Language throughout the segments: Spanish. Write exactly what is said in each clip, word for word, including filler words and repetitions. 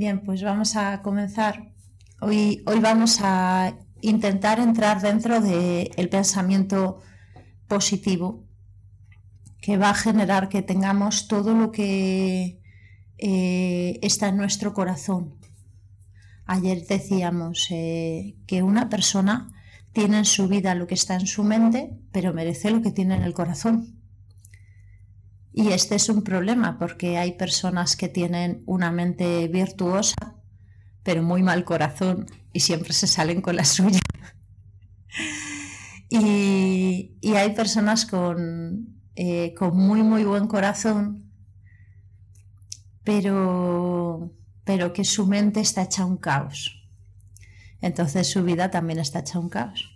Bien, pues vamos a comenzar. Hoy, hoy vamos a intentar entrar dentro del pensamiento positivo que va a generar que tengamos todo lo que eh, está en nuestro corazón. Ayer decíamos eh, que una persona tiene en su vida lo que está en su mente, pero merece lo que tiene en el corazón. Y este es un problema porque hay personas que tienen una mente virtuosa, pero muy mal corazón y siempre se salen con la suya. y, y hay personas con, eh, con muy, muy buen corazón, pero, pero que su mente está hecha un caos. Entonces su vida también está hecha un caos.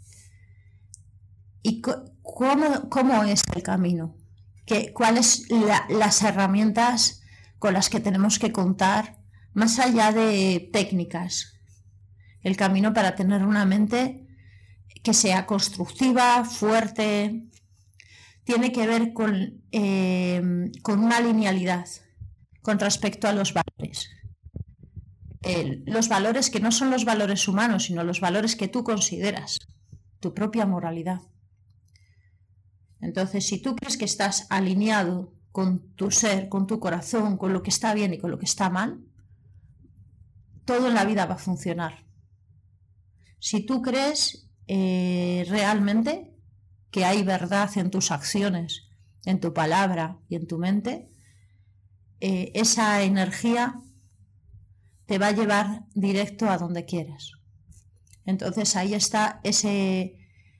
¿Y cómo, cómo es el camino? ¿Qué, ¿Cuáles son la, las herramientas con las que tenemos que contar, más allá de técnicas? El camino para tener una mente que sea constructiva, fuerte, tiene que ver con, eh, con una linealidad con respecto a los valores. El, los valores que no son los valores humanos, sino los valores que tú consideras, tu propia moralidad. Entonces, si tú crees que estás alineado con tu ser, con tu corazón, con lo que está bien y con lo que está mal, todo en la vida va a funcionar. Si tú crees eh, realmente que hay verdad en tus acciones, en tu palabra y en tu mente, eh, esa energía te va a llevar directo a donde quieras. Entonces ahí está ese,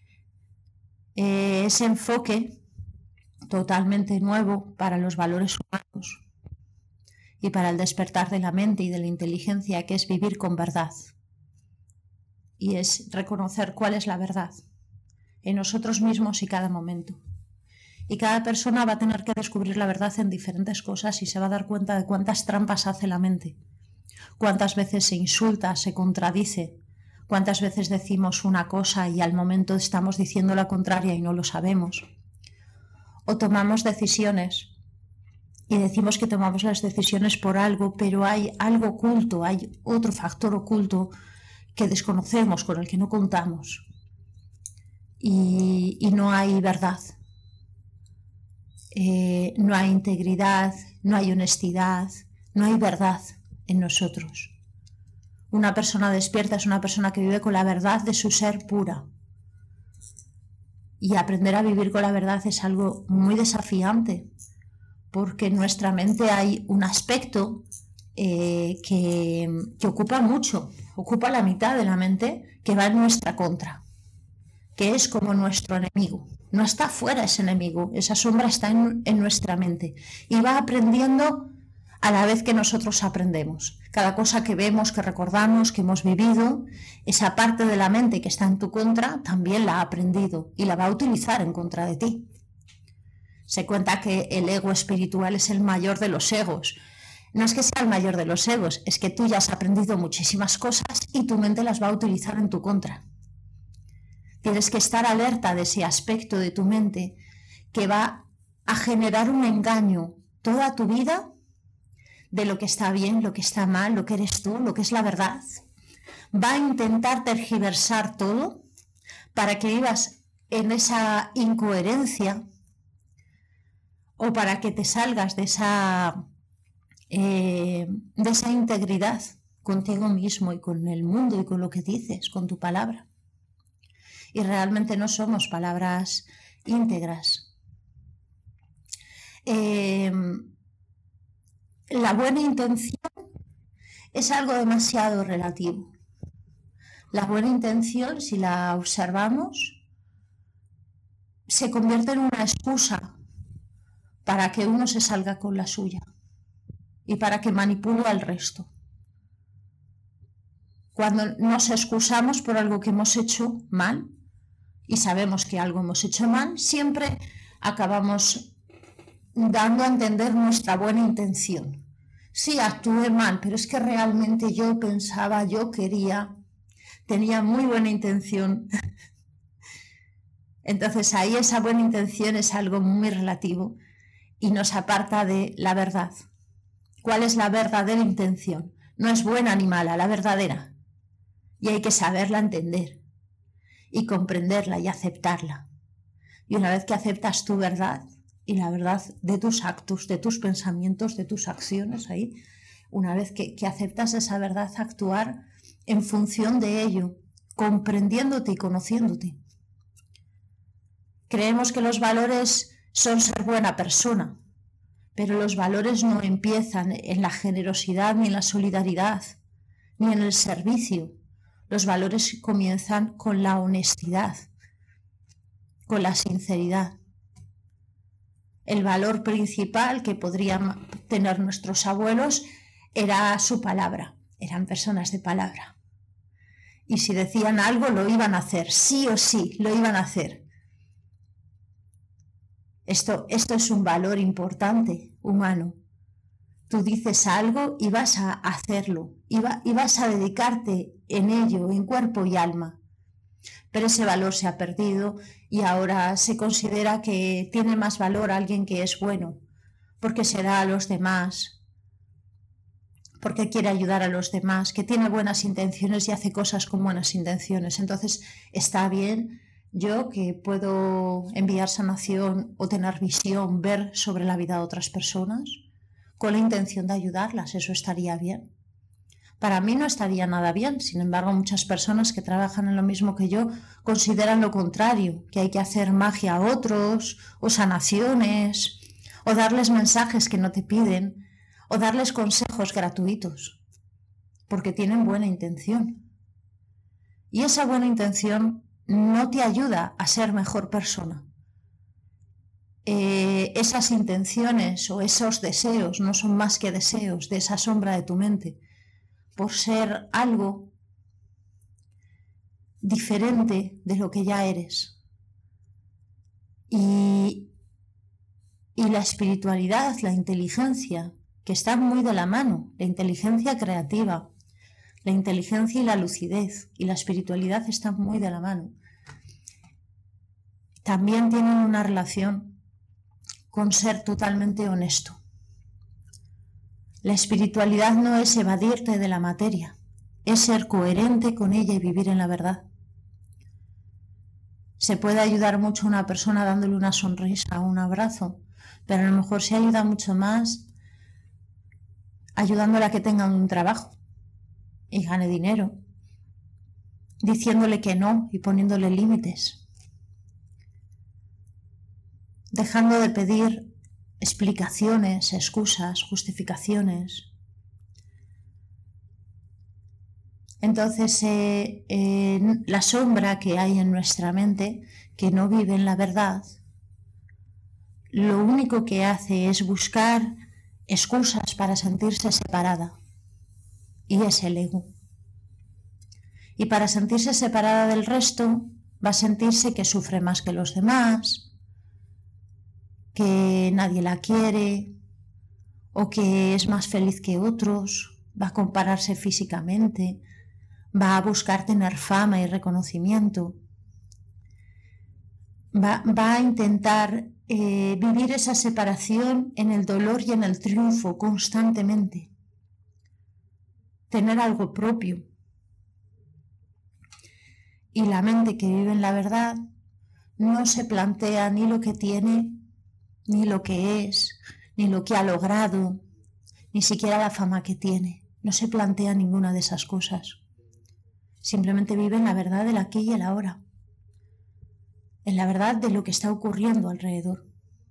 eh, ese enfoque totalmente nuevo para los valores humanos y para el despertar de la mente y de la inteligencia, que es vivir con verdad. Y es reconocer cuál es la verdad en nosotros mismos y cada momento. Y cada persona va a tener que descubrir la verdad en diferentes cosas y se va a dar cuenta de cuántas trampas hace la mente, cuántas veces se insulta, se contradice, cuántas veces decimos una cosa y al momento estamos diciendo la contraria y no lo sabemos. O tomamos decisiones y decimos que tomamos las decisiones por algo, pero hay algo oculto, hay otro factor oculto que desconocemos, con el que no contamos. Y, y no hay verdad, eh, no hay integridad, no hay honestidad, no hay verdad en nosotros. Una persona despierta es una persona que vive con la verdad de su ser pura. Y aprender a vivir con la verdad es algo muy desafiante, porque en nuestra mente hay un aspecto eh, que, que ocupa mucho, ocupa la mitad de la mente, que va en nuestra contra, que es como nuestro enemigo. No está fuera ese enemigo, esa sombra está en, en nuestra mente y va aprendiendo a la vez que nosotros aprendemos. Cada cosa que vemos, que recordamos, que hemos vivido, esa parte de la mente que está en tu contra también la ha aprendido y la va a utilizar en contra de ti. Se cuenta que el ego espiritual es el mayor de los egos. No es que sea el mayor de los egos, es que tú ya has aprendido muchísimas cosas y tu mente las va a utilizar en tu contra. Tienes que estar alerta de ese aspecto de tu mente que va a generar un engaño toda tu vida de lo que está bien, lo que está mal, lo que eres tú, lo que es la verdad. Va a intentar tergiversar todo para que vivas en esa incoherencia o para que te salgas de esa, eh, de esa integridad contigo mismo y con el mundo y con lo que dices, con tu palabra. Y realmente no somos palabras íntegras. Eh, la buena intención es algo demasiado relativo. La buena intención, si la observamos, se convierte en una excusa para que uno se salga con la suya y para que manipule al resto. Cuando nos excusamos por algo que hemos hecho mal y sabemos que algo hemos hecho mal, siempre acabamos dando a entender nuestra buena intención. Sí, actué mal, pero es que realmente yo pensaba, yo quería, tenía muy buena intención. Entonces ahí esa buena intención es algo muy relativo y nos aparta de la verdad. ¿Cuál es la verdadera intención? no es buena ni mala, la verdadera. Y hay que saberla entender y comprenderla y aceptarla. Y una vez que aceptas tu verdad y la verdad de tus actos, de tus pensamientos, de tus acciones ahí, una vez que, que aceptas esa verdad, actuar en función de ello, comprendiéndote y conociéndote. Creemos que los valores son ser buena persona, pero los valores no empiezan en la generosidad, ni en la solidaridad, ni en el servicio. Los valores comienzan con la honestidad, con la sinceridad. El valor principal que podrían tener nuestros abuelos era su palabra, eran personas de palabra. Y si decían algo, lo iban a hacer, sí o sí, lo iban a hacer. Esto, esto es un valor importante, humano. Tú dices algo y vas a hacerlo, y, va, y vas a dedicarte en ello, en cuerpo y alma. Pero ese valor se ha perdido y ahora se considera que tiene más valor alguien que es bueno, porque se da a los demás, porque quiere ayudar a los demás, que tiene buenas intenciones y hace cosas con buenas intenciones. Entonces está bien yo que puedo enviar sanación o tener visión, ver sobre la vida de otras personas con la intención de ayudarlas, eso estaría bien. Para mí no estaría nada bien, sin embargo muchas personas que trabajan en lo mismo que yo consideran lo contrario, que hay que hacer magia a otros, o sanaciones, o darles mensajes que no te piden, o darles consejos gratuitos, porque tienen buena intención. Y esa buena intención no te ayuda a ser mejor persona. Eh, esas intenciones o esos deseos no son más que deseos de esa sombra de tu mente, por ser algo diferente de lo que ya eres. Y, y la espiritualidad, la inteligencia, que están muy de la mano, la inteligencia creativa, la inteligencia y la lucidez, y la espiritualidad están muy de la mano. También tienen una relación con ser totalmente honesto. La espiritualidad no es evadirte de la materia, es ser coherente con ella y vivir en la verdad. Se puede ayudar mucho a una persona dándole una sonrisa o un abrazo, pero a lo mejor se ayuda mucho más ayudándola a que tenga un trabajo y gane dinero, diciéndole que no y poniéndole límites, dejando de pedir explicaciones, excusas, justificaciones. Entonces, eh, eh, la sombra que hay en nuestra mente, que no vive en la verdad, lo único que hace es buscar excusas para sentirse separada, y es el ego. Y para sentirse separada del resto, va a sentirse que sufre más que los demás, que nadie la quiere, o que es más feliz que otros, va a compararse físicamente, va a buscar tener fama y reconocimiento, va, va a intentar eh, vivir esa separación en el dolor y en el triunfo constantemente, tener algo propio. Y la mente que vive en la verdad no se plantea ni lo que tiene, ni lo que es, ni lo que ha logrado, ni siquiera la fama que tiene. No se plantea ninguna de esas cosas. Simplemente vive en la verdad del aquí y el ahora, en la verdad de lo que está ocurriendo alrededor.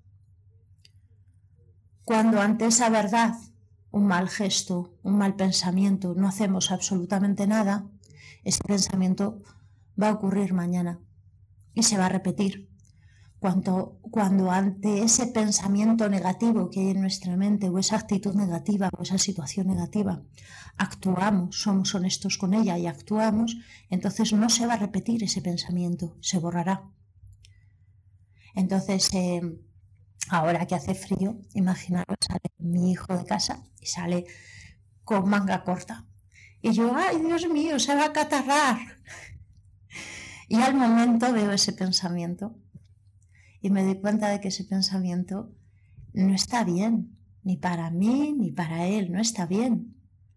Cuando ante esa verdad, un mal gesto, un mal pensamiento, no hacemos absolutamente nada, ese pensamiento va a ocurrir mañana y se va a repetir. Cuando, cuando ante ese pensamiento negativo que hay en nuestra mente, o esa actitud negativa, o esa situación negativa, actuamos, somos honestos con ella y actuamos, entonces no se va a repetir ese pensamiento, se borrará. Entonces, eh, ahora que hace frío, imaginaros, sale mi hijo de casa y sale con manga corta. Y yo, ¡ay, Dios mío, se va a acatarrar! Y al momento veo ese pensamiento y me doy cuenta de que ese pensamiento no está bien, ni para mí ni para él, no está bien.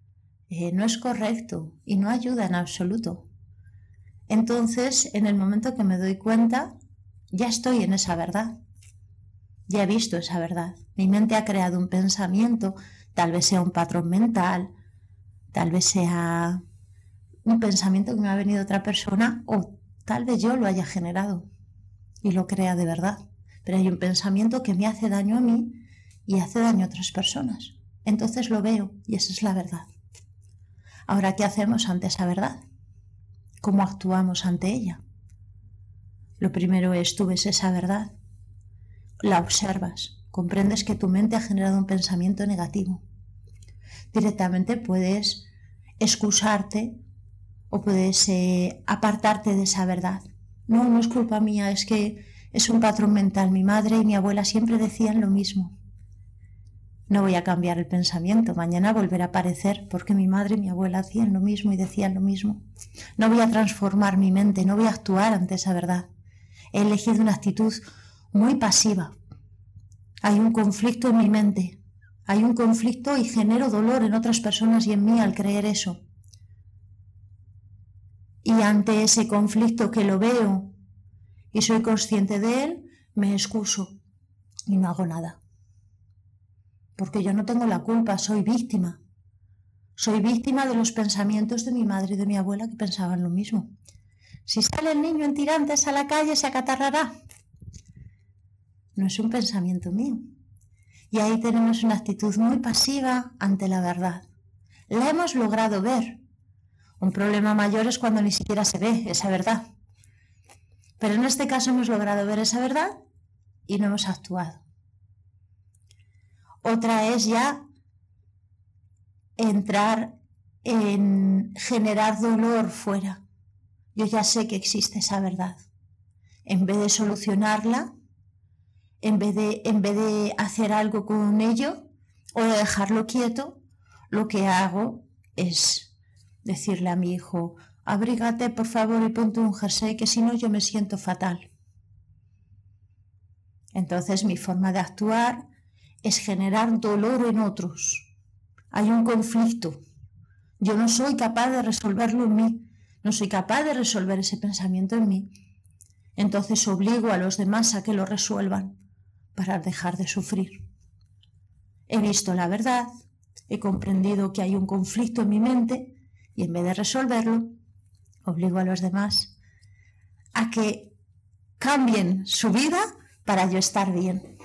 eh, no es correcto y no ayuda en absoluto. Entonces, en el momento que me doy cuenta, ya estoy en esa verdad. Ya he visto esa verdad. Mi mente ha creado un pensamiento, tal vez sea un patrón mental, tal vez sea un pensamiento que me ha venido otra persona, o tal vez yo lo haya generado y lo crea de verdad. Pero hay un pensamiento que me hace daño a mí y hace daño a otras personas. Entonces lo veo y esa es la verdad. Ahora, ¿qué hacemos ante esa verdad? ¿Cómo actuamos ante ella? Lo primero es, tú ves esa verdad, la observas, comprendes que tu mente ha generado un pensamiento negativo. Directamente puedes excusarte o puedes eh, apartarte de esa verdad. No, no es culpa mía, es que es un patrón mental. Mi madre y mi abuela siempre decían lo mismo. No voy a cambiar el pensamiento, mañana volverá a aparecer porque mi madre y mi abuela hacían lo mismo y decían lo mismo. No voy a transformar mi mente, no voy a actuar ante esa verdad. He elegido una actitud muy pasiva. Hay un conflicto en mi mente, hay un conflicto y genero dolor en otras personas y en mí al creer eso. Y ante ese conflicto que lo veo y soy consciente de él, me excuso y no hago nada. Porque yo no tengo la culpa, soy víctima. Soy víctima de los pensamientos de mi madre y de mi abuela que pensaban lo mismo. Si sale el niño en tirantes a la calle, se acatarrará. No es un pensamiento mío. Y ahí tenemos una actitud muy pasiva ante la verdad. La hemos logrado ver. Un problema mayor es cuando ni siquiera se ve esa verdad. Pero en este caso hemos logrado ver esa verdad y no hemos actuado. Otra es ya entrar en generar dolor fuera. Yo ya sé que existe esa verdad. En vez de solucionarla, en vez de, en vez de hacer algo con ello o de dejarlo quieto, lo que hago es decirle a mi hijo, abrígate por favor y ponte un jersey que si no yo me siento fatal. Entonces mi forma de actuar es generar dolor en otros. Hay un conflicto. Yo no soy capaz de resolverlo en mí. No soy capaz de resolver ese pensamiento en mí. Entonces obligo a los demás a que lo resuelvan para dejar de sufrir. He visto la verdad, he comprendido que hay un conflicto en mi mente y en vez de resolverlo, obligo a los demás a que cambien su vida para yo estar bien.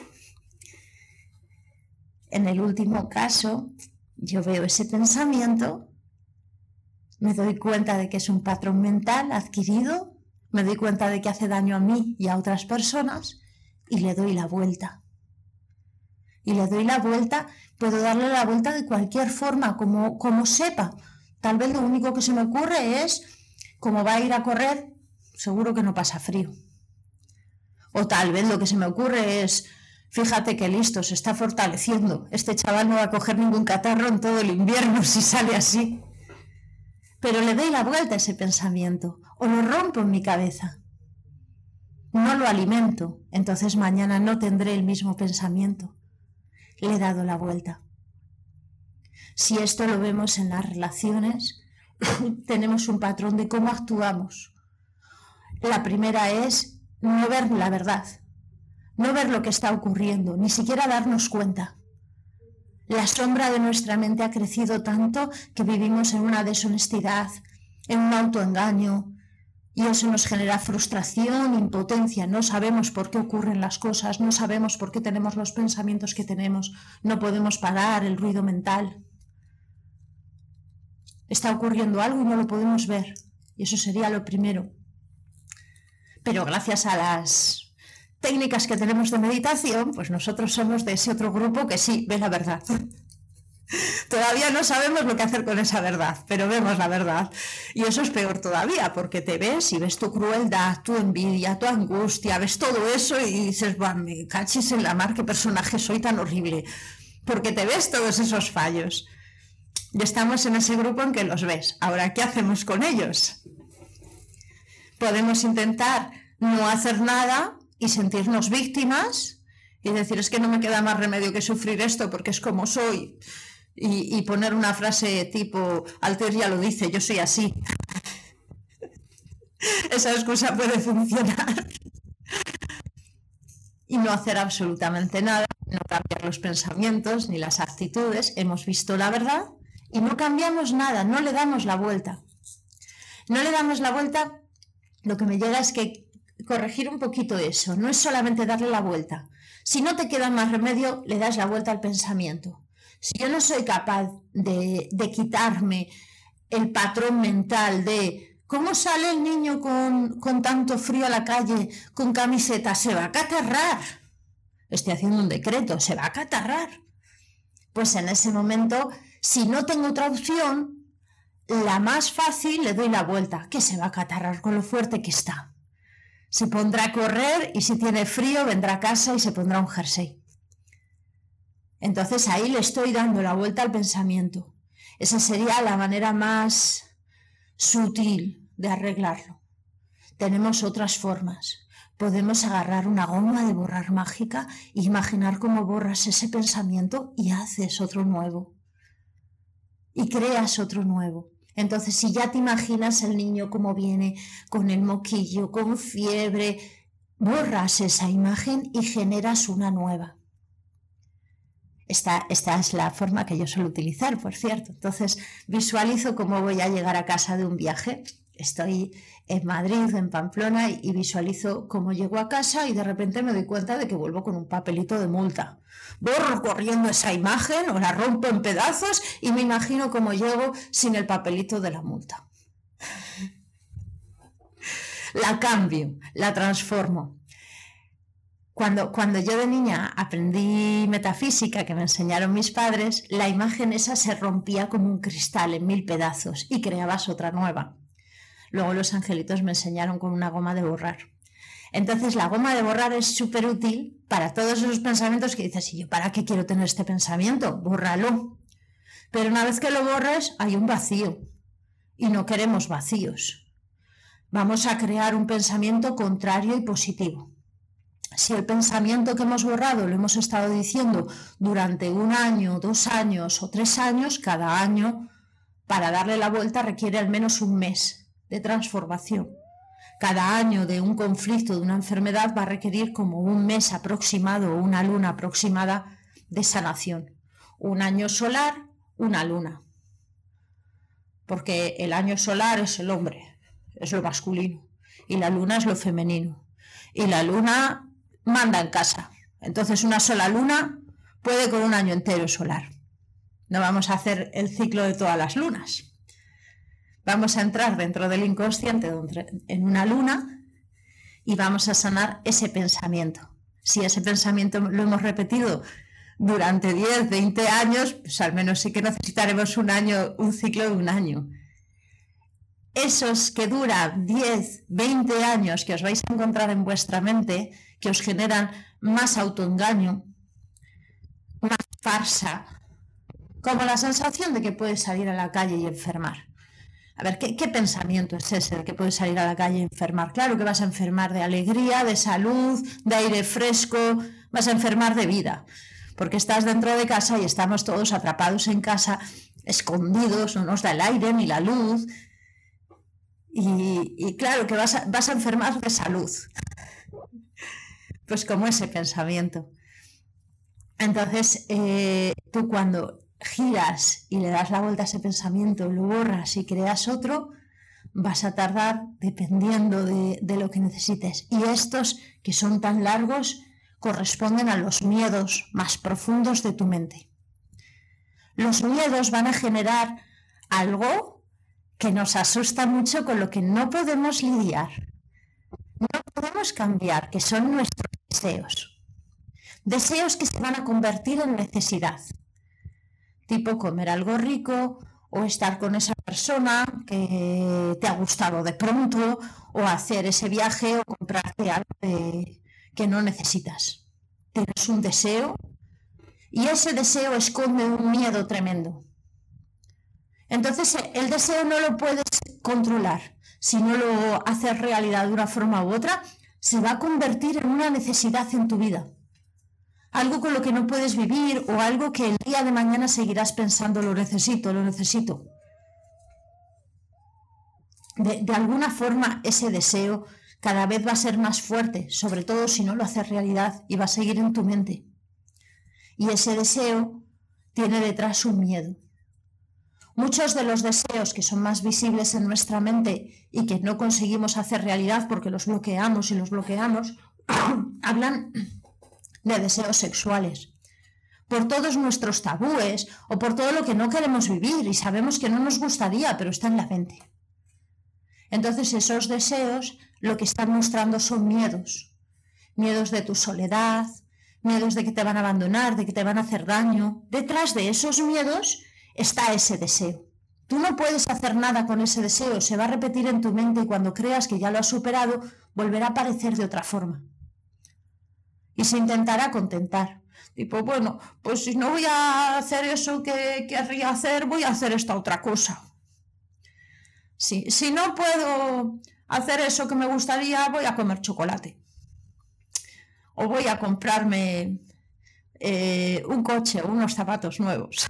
En el último caso, yo veo ese pensamiento, me doy cuenta de que es un patrón mental adquirido, me doy cuenta de que hace daño a mí y a otras personas y le doy la vuelta. Y le doy la vuelta, puedo darle la vuelta de cualquier forma, como, como sepa. Tal vez lo único que se me ocurre es, como va a ir a correr, seguro que no pasa frío. O tal vez lo que se me ocurre es, fíjate que listo, se está fortaleciendo. Este chaval no va a coger ningún catarro en todo el invierno si sale así. Pero le doy la vuelta a ese pensamiento, o lo rompo en mi cabeza. No lo alimento, entonces mañana no tendré el mismo pensamiento. Le he dado la vuelta. Si esto lo vemos en las relaciones, tenemos un patrón de cómo actuamos. La primera es no ver la verdad, no ver lo que está ocurriendo, ni siquiera darnos cuenta. La sombra de nuestra mente ha crecido tanto que vivimos en una deshonestidad, en un autoengaño, y eso nos genera frustración, impotencia. No sabemos por qué ocurren las cosas, no sabemos por qué tenemos los pensamientos que tenemos, no podemos parar el ruido mental. Está ocurriendo algo y no lo podemos ver, y eso sería lo primero. Pero gracias a las técnicas que tenemos de meditación, pues nosotros somos de ese otro grupo que sí ve la verdad. Todavía no sabemos lo que hacer con esa verdad, pero vemos la verdad. Y eso es peor todavía, porque te ves y ves tu crueldad, tu envidia, tu angustia, ves todo eso y dices, bah, me cachis en la mar, qué personaje soy tan horrible. Porque te ves todos esos fallos. Y estamos en ese grupo en que los ves. Ahora, ¿qué hacemos con ellos? Podemos intentar no hacer nada y sentirnos víctimas y decir, es que no me queda más remedio que sufrir esto porque es como soy. y, y poner una frase tipo, Alter ya lo dice, yo soy así. Esa excusa puede funcionar. Y no hacer absolutamente nada, no cambiar los pensamientos ni las actitudes. Hemos visto la verdad y no cambiamos nada, no le damos la vuelta. No le damos la vuelta, lo que me llega es que corregir un poquito eso, no es solamente darle la vuelta. Si no te queda más remedio, le das la vuelta al pensamiento. Si yo no soy capaz de, de quitarme el patrón mental de ¿cómo sale el niño con, con tanto frío a la calle, con camiseta? Se va a acatarrar. Estoy haciendo un decreto, se va a acatarrar. Pues en ese momento, si no tengo otra opción, la más fácil le doy la vuelta, que se va a acatarrar con lo fuerte que está. Se pondrá a correr y si tiene frío vendrá a casa y se pondrá un jersey. Entonces ahí le estoy dando la vuelta al pensamiento. Esa sería la manera más sutil de arreglarlo. Tenemos otras formas. Podemos agarrar una goma de borrar mágica e imaginar cómo borras ese pensamiento y haces otro nuevo. Y creas otro nuevo. Entonces, si ya te imaginas el niño cómo viene con el moquillo, con fiebre, borras esa imagen y generas una nueva. Esta, esta es la forma que yo suelo utilizar, por cierto. Entonces, visualizo cómo voy a llegar a casa de un viaje. Estoy en Madrid, en Pamplona, y visualizo cómo llego a casa y de repente me doy cuenta de que vuelvo con un papelito de multa. Borro corriendo esa imagen o la rompo en pedazos y me imagino cómo llego sin el papelito de la multa. La cambio, la transformo. Cuando, cuando yo de niña aprendí metafísica, que me enseñaron mis padres, la imagen esa se rompía como un cristal en mil pedazos y creabas otra nueva. Luego los angelitos me enseñaron con una goma de borrar. Entonces la goma de borrar es súper útil para todos esos pensamientos que dices, ¿y yo para qué quiero tener este pensamiento? Bórralo. Pero una vez que lo borres hay un vacío y no queremos vacíos. Vamos a crear un pensamiento contrario y positivo. Si el pensamiento que hemos borrado lo hemos estado diciendo durante un año, dos años o tres años, cada año, para darle la vuelta requiere al menos un mes de transformación. Cada año de un conflicto, de una enfermedad, va a requerir como un mes aproximado o una luna aproximada de sanación. Un año solar, una luna. Porque el año solar es el hombre, es lo masculino, y la luna es lo femenino. Y la luna manda en casa. Entonces una sola luna puede con un año entero solar. No vamos a hacer el ciclo de todas las lunas. Vamos a entrar dentro del inconsciente en una luna y vamos a sanar ese pensamiento. Si ese pensamiento lo hemos repetido durante diez, veinte años, pues al menos sí que necesitaremos un año, un ciclo de un año. Esos que duran diez, veinte años que os vais a encontrar en vuestra mente, que os generan más autoengaño, más farsa, como la sensación de que puedes salir a la calle y enfermar. A ver, ¿qué, ¿qué pensamiento es ese de que puedes salir a la calle y enfermar? Claro que vas a enfermar de alegría, de salud, de aire fresco, vas a enfermar de vida, porque estás dentro de casa y estamos todos atrapados en casa, escondidos, no nos da el aire ni la luz, y, y claro que vas a, vas a enfermar de salud, pues como ese pensamiento. Entonces, eh, tú cuando giras y le das la vuelta a ese pensamiento, lo borras y creas otro, vas a tardar dependiendo de, de lo que necesites. Y estos que son tan largos corresponden a los miedos más profundos de tu mente. Los miedos van a generar algo que nos asusta mucho, con lo que no podemos lidiar, no podemos cambiar, que son nuestros deseos. Deseos que se van a convertir en necesidad. Tipo comer algo rico, o estar con esa persona que te ha gustado de pronto, o hacer ese viaje, o comprarte algo de, que no necesitas. Tienes un deseo y ese deseo esconde un miedo tremendo. Entonces el deseo no lo puedes controlar. Si no lo haces realidad de una forma u otra, se va a convertir en una necesidad en tu vida. algo con lo que no puedes vivir o algo que el día de mañana seguirás pensando, lo necesito, lo necesito. De, de alguna forma ese deseo cada vez va a ser más fuerte, sobre todo si no lo haces realidad, y va a seguir en tu mente. Y ese deseo tiene detrás un miedo. Muchos de los deseos que son más visibles en nuestra mente y que no conseguimos hacer realidad porque los bloqueamos y los bloqueamos, hablan de deseos sexuales. Por todos nuestros tabúes o por todo lo que no queremos vivir y sabemos que no nos gustaría, pero está en la mente. Entonces esos deseos lo que están mostrando son miedos. Miedos de tu soledad, miedos de que te van a abandonar, de que te van a hacer daño. Detrás de esos miedos está ese deseo. Tú no puedes hacer nada con ese deseo, se va a repetir en tu mente y cuando creas que ya lo has superado, volverá a aparecer de otra forma. Y se intentará contentar. Tipo, bueno, pues si no voy a hacer eso que querría hacer, voy a hacer esta otra cosa. Si, si no puedo hacer eso que me gustaría, voy a comer chocolate. O voy a comprarme eh, un coche o unos zapatos nuevos.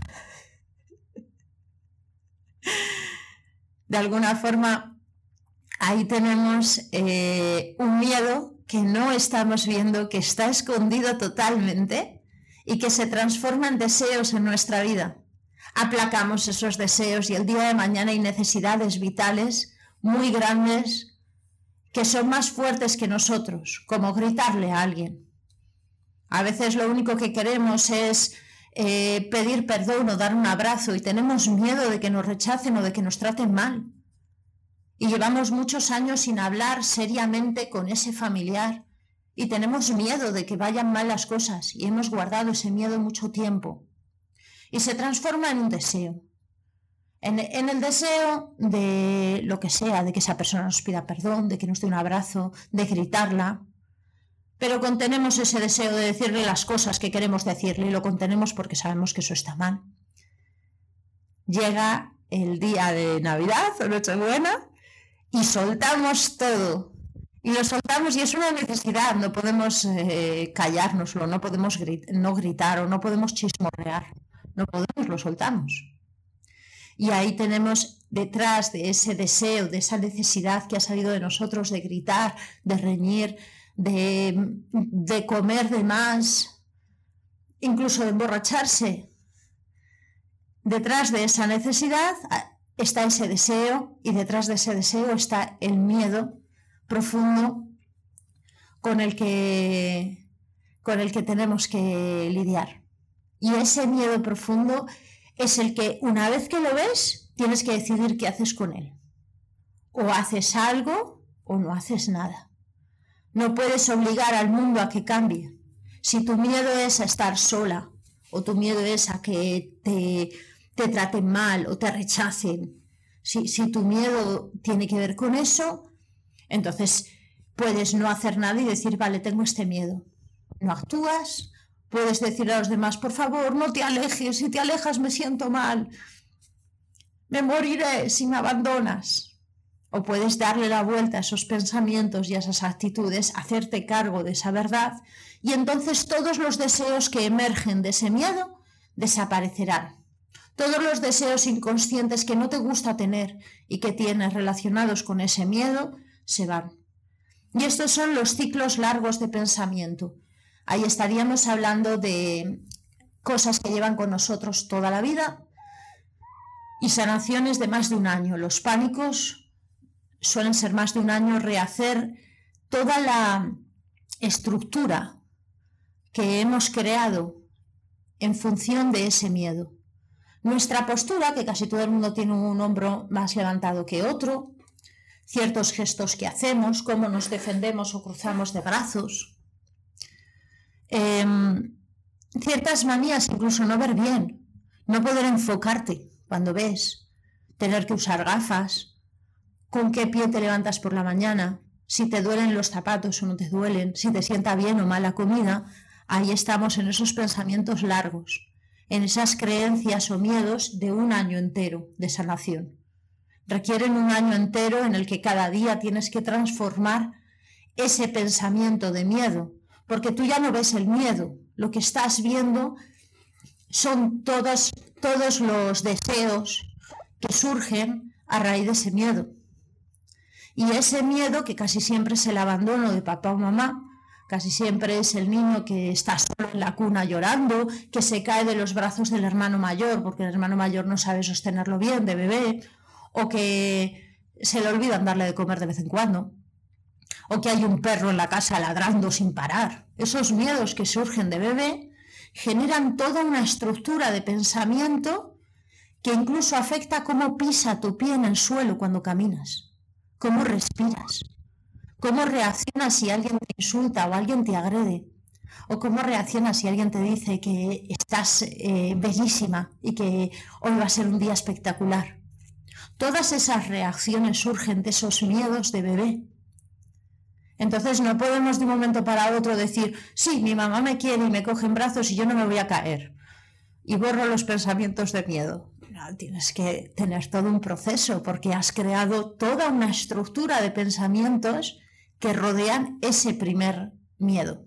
De alguna forma, ahí tenemos eh, un miedo que no estamos viendo, que está escondido totalmente y que se transforma en deseos en nuestra vida. Aplacamos esos deseos y el día de mañana hay necesidades vitales muy grandes que son más fuertes que nosotros, como gritarle a alguien. A veces lo único que queremos es eh, pedir perdón o dar un abrazo y tenemos miedo de que nos rechacen o de que nos traten mal. Y llevamos muchos años sin hablar seriamente con ese familiar y tenemos miedo de que vayan mal las cosas y hemos guardado ese miedo mucho tiempo. Y se transforma en un deseo. En, en el deseo de lo que sea, de que esa persona nos pida perdón, de que nos dé un abrazo, de gritarla. Pero contenemos ese deseo de decirle las cosas que queremos decirle y lo contenemos porque sabemos que eso está mal. Llega el día de Navidad o Nochebuena y soltamos todo. Y lo soltamos y es una necesidad, no podemos eh, callárnoslo, no podemos grit- no gritar o no podemos chismorrear. No podemos, lo soltamos. Y ahí tenemos detrás de ese deseo, de esa necesidad que ha salido de nosotros de gritar, de reñir, de, de comer de más, incluso de emborracharse. Detrás de esa necesidad está ese deseo y detrás de ese deseo está el miedo profundo con el que, con el que tenemos que lidiar. Y ese miedo profundo es el que una vez que lo ves, tienes que decidir qué haces con él. O haces algo o no haces nada. No puedes obligar al mundo a que cambie. Si tu miedo es a estar sola o tu miedo es a que te, te traten mal o te rechacen, si, si tu miedo tiene que ver con eso, entonces puedes no hacer nada y decir, vale, tengo este miedo. No actúas. Puedes decir a los demás, por favor, no te alejes, si te alejas me siento mal, me moriré si me abandonas. O puedes darle la vuelta a esos pensamientos y a esas actitudes, hacerte cargo de esa verdad y entonces todos los deseos que emergen de ese miedo desaparecerán. Todos los deseos inconscientes que no te gusta tener y que tienes relacionados con ese miedo se van. Y estos son los ciclos largos de pensamiento. Ahí estaríamos hablando de cosas que llevan con nosotros toda la vida y sanaciones de más de un año. Los pánicos suelen ser más de un año, rehacer toda la estructura que hemos creado en función de ese miedo. Nuestra postura, que casi todo el mundo tiene un hombro más levantado que otro, ciertos gestos que hacemos, cómo nos defendemos o cruzamos de brazos, Eh, ciertas manías, incluso no ver bien, no poder enfocarte cuando ves, tener que usar gafas, con qué pie te levantas por la mañana, si te duelen los zapatos o no te duelen, si te sienta bien o mal la comida. Ahí estamos en esos pensamientos largos, en esas creencias o miedos de un año entero de sanación. Requieren un año entero en el que cada día tienes que transformar ese pensamiento de miedo, porque tú ya no ves el miedo, lo que estás viendo son todos, todos los deseos que surgen a raíz de ese miedo. Y ese miedo, que casi siempre es el abandono de papá o mamá, casi siempre es el niño que está solo en la cuna llorando, que se cae de los brazos del hermano mayor porque el hermano mayor no sabe sostenerlo bien de bebé, o que se le olvidan darle de comer de vez en cuando, o que hay un perro en la casa ladrando sin parar. Esos miedos que surgen de bebé generan toda una estructura de pensamiento que incluso afecta cómo pisa tu pie en el suelo cuando caminas, cómo respiras, cómo reaccionas si alguien te insulta o alguien te agrede, o cómo reaccionas si alguien te dice que estás eh, bellísima y que hoy va a ser un día espectacular. Todas esas reacciones surgen de esos miedos de bebé. Entonces no podemos de un momento para otro decir, sí, mi mamá me quiere y me coge en brazos y yo no me voy a caer. Y borro los pensamientos de miedo. No, tienes que tener todo un proceso porque has creado toda una estructura de pensamientos que rodean ese primer miedo.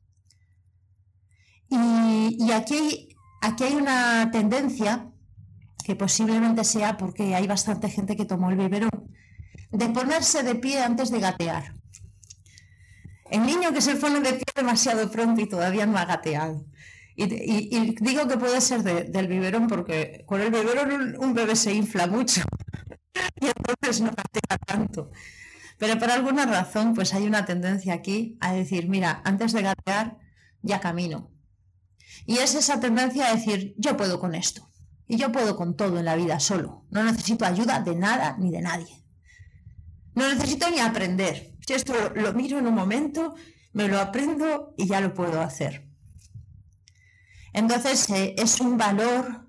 Y, y aquí, hay, aquí hay una tendencia, que posiblemente sea porque hay bastante gente que tomó el biberón, de ponerse de pie antes de gatear. El niño que se pone de pie demasiado pronto y todavía no ha gateado. Y, y, y digo que puede ser de, del biberón porque con el biberón un, un bebé se infla mucho y entonces no gatea tanto. Pero por alguna razón pues hay una tendencia aquí a decir, mira, antes de gatear ya camino. Y es esa tendencia a decir, yo puedo con esto. Y yo puedo con todo en la vida solo. No necesito ayuda de nada ni de nadie. No necesito ni aprender. Si esto lo, lo miro en un momento, me lo aprendo y ya lo puedo hacer. Entonces eh, es un valor,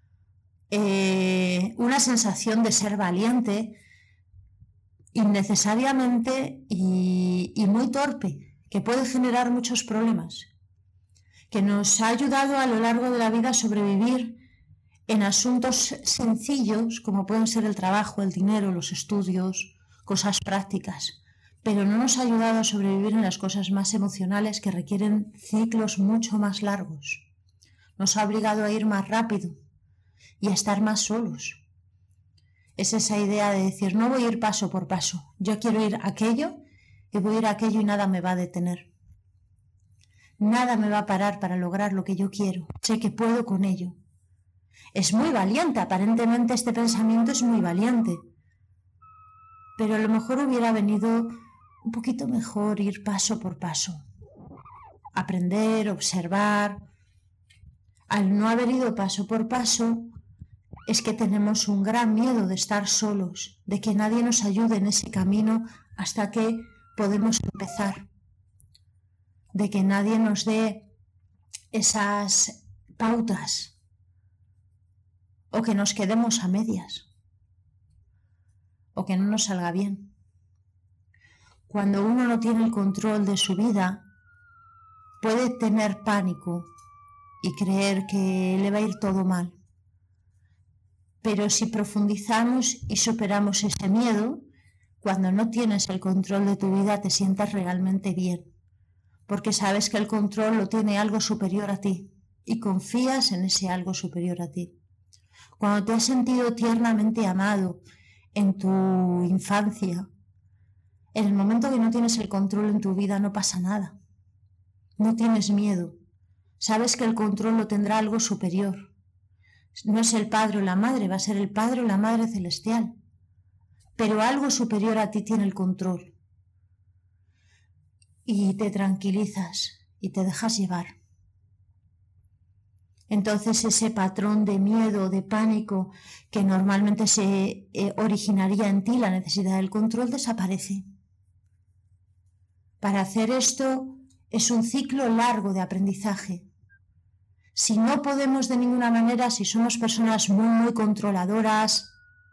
eh, una sensación de ser valiente innecesariamente y, y muy torpe, que puede generar muchos problemas, que nos ha ayudado a lo largo de la vida a sobrevivir en asuntos sencillos como pueden ser el trabajo, el dinero, los estudios, cosas prácticas, pero no nos ha ayudado a sobrevivir en las cosas más emocionales que requieren ciclos mucho más largos. Nos ha obligado a ir más rápido y a estar más solos. Es esa idea de decir, no voy a ir paso por paso, yo quiero ir a aquello y voy a ir a aquello y nada me va a detener. Nada me va a parar para lograr lo que yo quiero, sé que puedo con ello. Es muy valiente, aparentemente este pensamiento es muy valiente, pero a lo mejor hubiera venido un poquito mejor ir paso por paso, aprender, observar. Al no haber ido paso por paso, es que tenemos un gran miedo de estar solos, de que nadie nos ayude en ese camino hasta que podemos empezar, de que nadie nos dé esas pautas o que nos quedemos a medias o que no nos salga bien. Cuando uno no tiene el control de su vida, puede tener pánico y creer que le va a ir todo mal. Pero si profundizamos y superamos ese miedo, cuando no tienes el control de tu vida te sientas realmente bien, porque sabes que el control lo tiene algo superior a ti y confías en ese algo superior a ti. Cuando te has sentido tiernamente amado en tu infancia, en el momento que no tienes el control en tu vida no pasa nada. No tienes miedo. Sabes que el control lo tendrá algo superior. No es el Padre o la Madre, va a ser el Padre o la Madre celestial. Pero algo superior a ti tiene el control. Y te tranquilizas y te dejas llevar. Entonces ese patrón de miedo, de pánico, que normalmente se eh, originaría en ti, la necesidad del control, desaparece. Para hacer esto es un ciclo largo de aprendizaje. Si no podemos de ninguna manera, si somos personas muy, muy controladoras,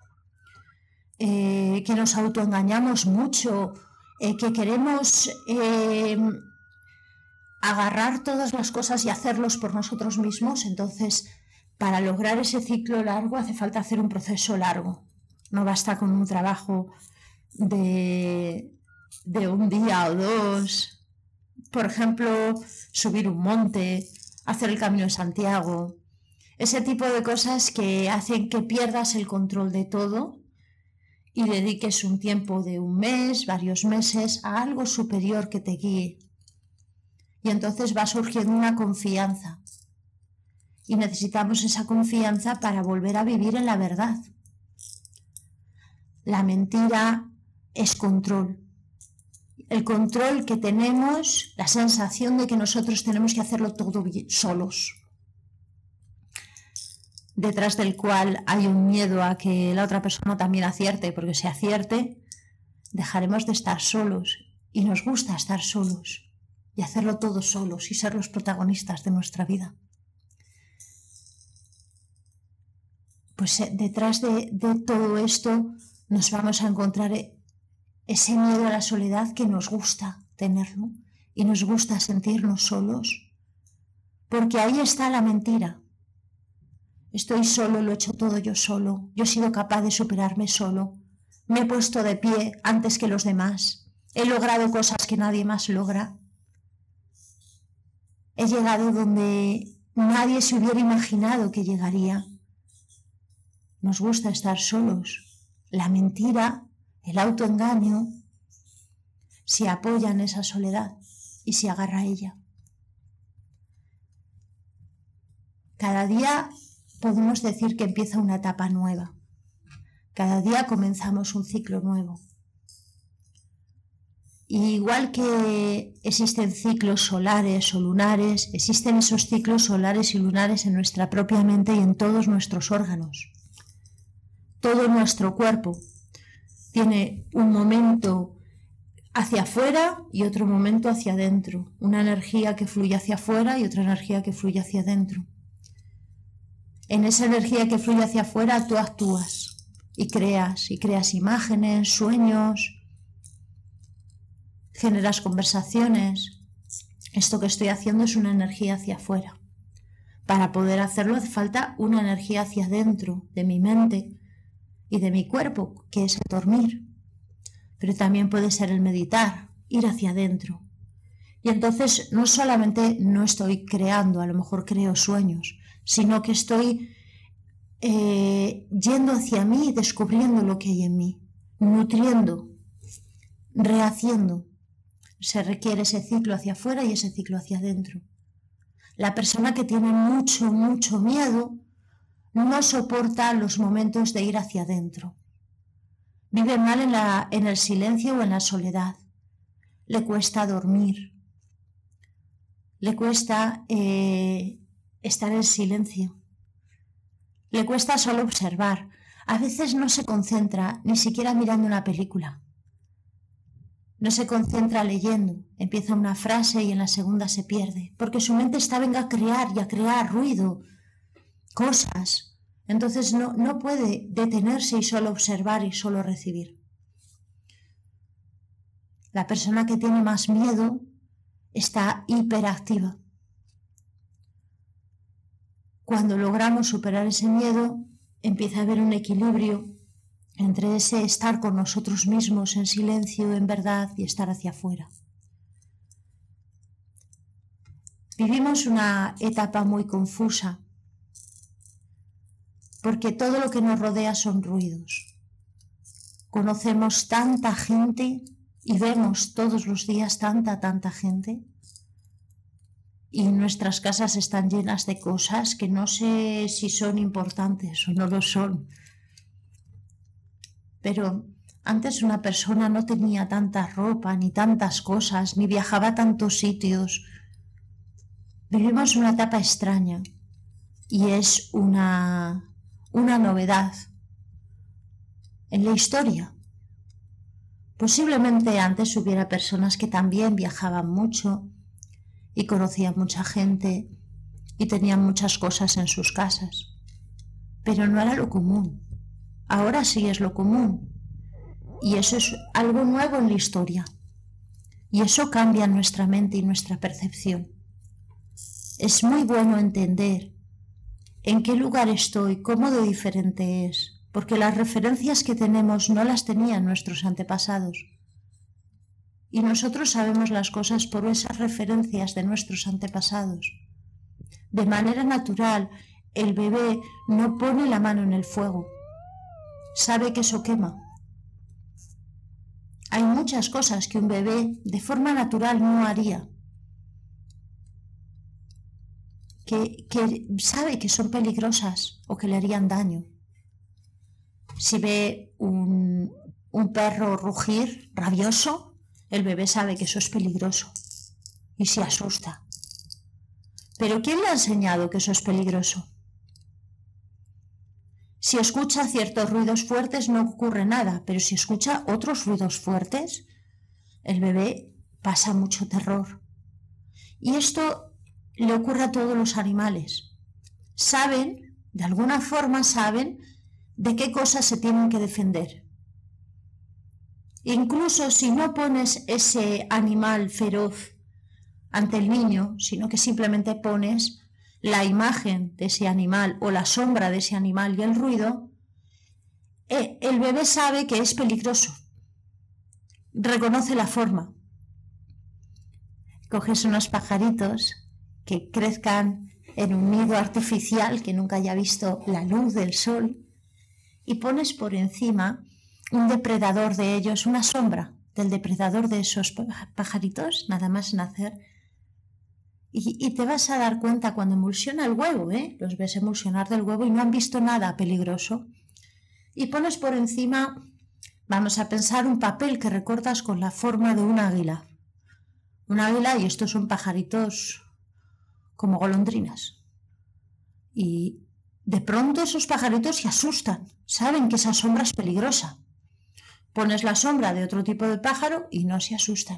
eh, que nos autoengañamos mucho, eh, que queremos eh, agarrar todas las cosas y hacerlos por nosotros mismos, entonces para lograr ese ciclo largo hace falta hacer un proceso largo. No basta con un trabajo de, de un día o dos. Por ejemplo, subir un monte, hacer el Camino de Santiago, ese tipo de cosas que hacen que pierdas el control de todo y dediques un tiempo de un mes, varios meses, a algo superior que te guíe. Y entonces va surgiendo una confianza. Y necesitamos esa confianza para volver a vivir en la verdad. La mentira es control. El control que tenemos, la sensación de que nosotros tenemos que hacerlo todo solos, detrás del cual hay un miedo a que la otra persona también acierte, porque si acierte, dejaremos de estar solos, y nos gusta estar solos, y hacerlo todo solos, y ser los protagonistas de nuestra vida. Pues detrás de, de todo esto nos vamos a encontrar ese miedo a la soledad que nos gusta tenerlo y nos gusta sentirnos solos, porque ahí está la mentira. Estoy solo, lo he hecho todo yo solo, yo he sido capaz de superarme solo, me he puesto de pie antes que los demás, he logrado cosas que nadie más logra, he llegado donde nadie se hubiera imaginado que llegaría. Nos gusta estar solos. La mentira, el autoengaño, se apoya en esa soledad y se agarra a ella. Cada día podemos decir que empieza una etapa nueva. Cada día comenzamos un ciclo nuevo. Y igual que existen ciclos solares o lunares, existen esos ciclos solares y lunares en nuestra propia mente y en todos nuestros órganos. Todo nuestro cuerpo tiene un momento hacia afuera y otro momento hacia adentro. Una energía que fluye hacia afuera y otra energía que fluye hacia adentro. En esa energía que fluye hacia afuera tú actúas y creas, y creas imágenes, sueños, generas conversaciones. Esto que estoy haciendo es una energía hacia afuera. Para poder hacerlo hace falta una energía hacia adentro de mi mente y de mi cuerpo, que es el dormir. Pero también puede ser el meditar, ir hacia adentro. Y entonces no solamente no estoy creando, a lo mejor creo sueños, sino que estoy eh, yendo hacia mí y descubriendo lo que hay en mí, nutriendo, rehaciendo. Se requiere ese ciclo hacia afuera y ese ciclo hacia adentro. La persona que tiene mucho, mucho miedo no soporta los momentos de ir hacia adentro. Vive mal en, la, en el silencio o en la soledad. Le cuesta dormir. Le cuesta eh, estar en silencio. Le cuesta solo observar. A veces no se concentra ni siquiera mirando una película. No se concentra leyendo. Empieza una frase y en la segunda se pierde. Porque su mente está venga a crear y a crear ruido, cosas. Entonces no, no puede detenerse y solo observar y solo recibir. La persona que tiene más miedo está hiperactiva. Cuando logramos superar ese miedo, empieza a haber un equilibrio entre ese estar con nosotros mismos en silencio, en verdad, y estar hacia afuera. Vivimos una etapa muy confusa, porque todo lo que nos rodea son ruidos. Conocemos tanta gente y vemos todos los días tanta, tanta gente. Y nuestras casas están llenas de cosas que no sé si son importantes o no lo son. Pero antes una persona no tenía tanta ropa, ni tantas cosas, ni viajaba a tantos sitios. Vivimos una etapa extraña y es una, una novedad en la historia. Posiblemente antes hubiera personas que también viajaban mucho y conocían mucha gente y tenían muchas cosas en sus casas, pero no era lo común. Ahora sí es lo común y eso es algo nuevo en la historia y eso cambia nuestra mente y nuestra percepción. Es muy bueno entender en qué lugar estoy, cómo de diferente es, porque las referencias que tenemos no las tenían nuestros antepasados Y nosotros sabemos las cosas por esas referencias de nuestros antepasados. De manera natural, el bebé no pone la mano en el fuego. Sabe que eso quema. Hay muchas cosas que un bebé de forma natural no haría. Que, que sabe que son peligrosas o que le harían daño. Si ve un, un perro rugir rabioso, el bebé sabe que eso es peligroso y se asusta. ¿Pero quién le ha enseñado que eso es peligroso? Si escucha ciertos ruidos fuertes no ocurre nada, pero si escucha otros ruidos fuertes, el bebé pasa mucho terror. Y esto le ocurre a todos los animales. Saben, de alguna forma saben, de qué cosas se tienen que defender. Incluso si no pones ese animal feroz ante el niño, sino que simplemente pones la imagen de ese animal o la sombra de ese animal y el ruido, el bebé sabe que es peligroso. Reconoce la forma. Coges unos pajaritos que crezcan en un nido artificial que nunca haya visto la luz del sol y pones por encima un depredador de ellos, una sombra del depredador de esos pajaritos, nada más nacer. Y, y te vas a dar cuenta cuando emulsiona el huevo, ¿eh? Los ves emulsionar del huevo y no han visto nada peligroso. Y pones por encima, vamos a pensar, un papel que recortas con la forma de un águila. Un águila, y estos son pajaritos como golondrinas. Y de pronto esos pajaritos se asustan, saben que esa sombra es peligrosa. Pones la sombra de otro tipo de pájaro y no se asustan.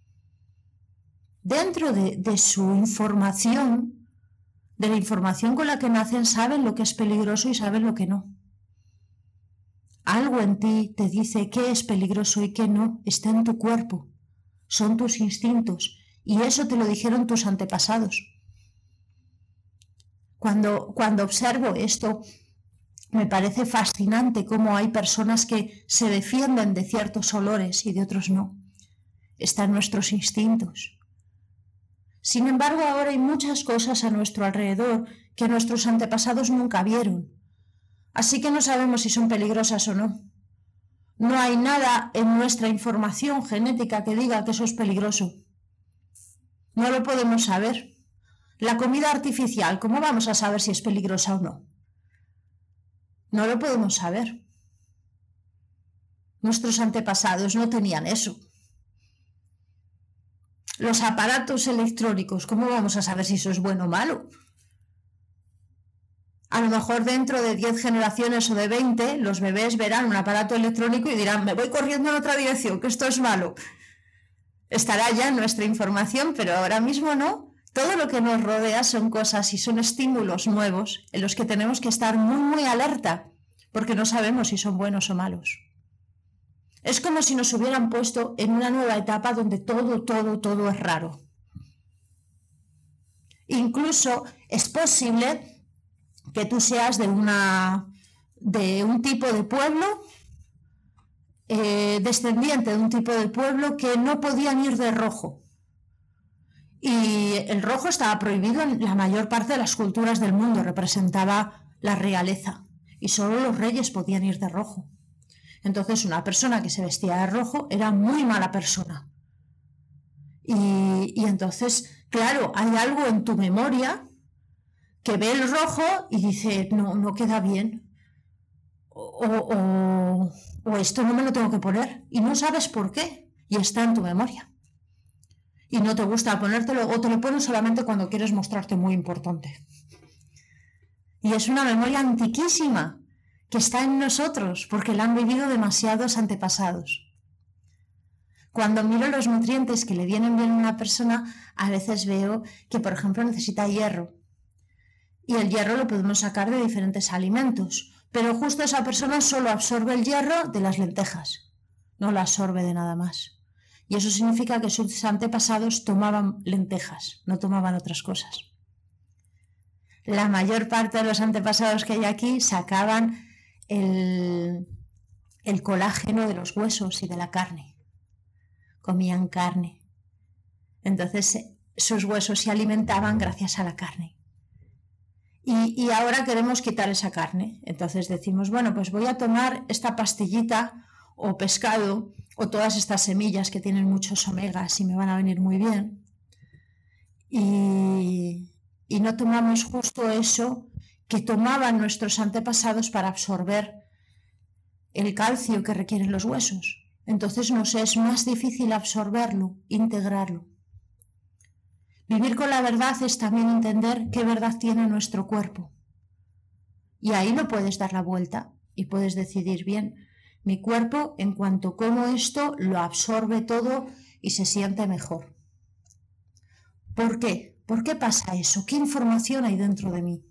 Dentro de, de su información, de la información con la que nacen, saben lo que es peligroso y saben lo que no. Algo en ti te dice qué es peligroso y qué no, está en tu cuerpo, son tus instintos, y eso te lo dijeron tus antepasados. Cuando, cuando observo esto, me parece fascinante cómo hay personas que se defienden de ciertos olores y de otros no. Están nuestros instintos. Sin embargo, ahora hay muchas cosas a nuestro alrededor que nuestros antepasados nunca vieron. Así que no sabemos si son peligrosas o no. No hay nada en nuestra información genética que diga que eso es peligroso. No lo podemos saber. La comida artificial, ¿cómo vamos a saber si es peligrosa o no? No lo podemos saber. Nuestros antepasados no tenían eso. Los aparatos electrónicos, ¿cómo vamos a saber si eso es bueno o malo? A lo mejor dentro de diez generaciones o de veinte, los bebés verán un aparato electrónico y dirán, me voy corriendo en otra dirección, que esto es malo. Estará ya en nuestra información, pero ahora mismo no. Todo lo que nos rodea son cosas y son estímulos nuevos en los que tenemos que estar muy, muy alerta, porque no sabemos si son buenos o malos. Es como si nos hubieran puesto en una nueva etapa donde todo, todo, todo es raro. Incluso es posible que tú seas de, una, de un tipo de pueblo, eh, descendiente de un tipo de pueblo que no podían ir de rojo. Y el rojo estaba prohibido en la mayor parte de las culturas del mundo, representaba la realeza y solo los reyes podían ir de rojo. Entonces una persona que se vestía de rojo era muy mala persona. Y, y entonces, claro, hay algo en tu memoria que ve el rojo y dice, no, no queda bien. O, o, o esto no me lo tengo que poner. Y no sabes por qué. Y está en tu memoria. Y no te gusta ponértelo o te lo pones solamente cuando quieres mostrarte muy importante. Y es una memoria antiquísima que está en nosotros porque la han vivido demasiados antepasados. Cuando miro los nutrientes que le vienen bien a una persona, a veces veo que, por ejemplo, necesita hierro. Y el hierro lo podemos sacar de diferentes alimentos, pero justo esa persona solo absorbe el hierro de las lentejas, no lo absorbe de nada más. Y eso significa que sus antepasados tomaban lentejas, no tomaban otras cosas. La mayor parte de los antepasados que hay aquí sacaban el, el colágeno de los huesos y de la carne. comían carne. Entonces sus huesos se alimentaban gracias a la carne. Y, y ahora queremos quitar esa carne. Entonces decimos, bueno, pues voy a tomar esta pastillita o pescado o todas estas semillas que tienen muchos omegas y me van a venir muy bien. Y, y no tomamos justo eso que tomaban nuestros antepasados para absorber el calcio que requieren los huesos. Entonces nos es más difícil absorberlo, integrarlo. Vivir con la verdad es también entender qué verdad tiene nuestro cuerpo. Y ahí no puedes dar la vuelta y puedes decidir, bien, mi cuerpo en cuanto como esto lo absorbe todo y se siente mejor. ¿Por qué? ¿Por qué pasa eso? ¿Qué información hay dentro de mí?